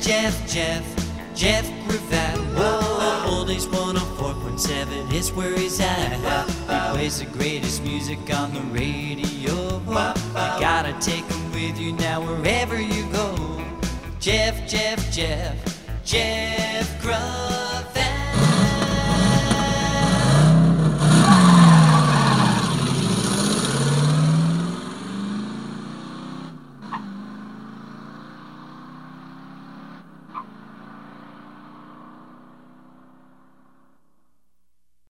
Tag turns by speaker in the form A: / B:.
A: Jeff Gravatt. Whoa, Oldies 104.7 is where he's at. He plays the greatest music on the radio. You gotta take him with you now wherever you go. Jeff Gravatt.